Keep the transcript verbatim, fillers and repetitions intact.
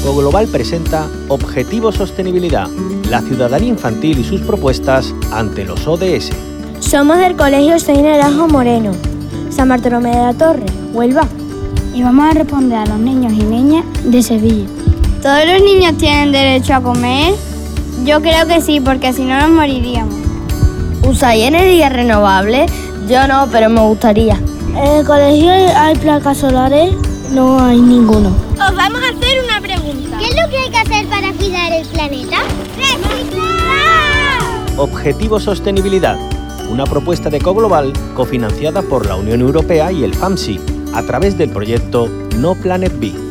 CoGlobal presenta Objetivo Sostenibilidad, la ciudadanía infantil y sus propuestas ante los O D S. Somos del Colegio Seis Naranjo Moreno, San Bartolomé de la Torre, Huelva. Y vamos a responder a los niños y niñas de Sevilla. ¿Todos los niños tienen derecho a comer? Yo creo que sí, porque si no nos moriríamos. ¿Usáis energía renovable? Yo no, pero me gustaría. ¿En el colegio hay placas solares? No hay ninguno. Os vamos a hacer una pregunta. ¿Qué es lo que hay que hacer para cuidar el planeta? ¡Reciclar! Objetivo Sostenibilidad, una propuesta de CoGlobal cofinanciada por la Unión Europea y el FAMSI, a través del proyecto No Planet B.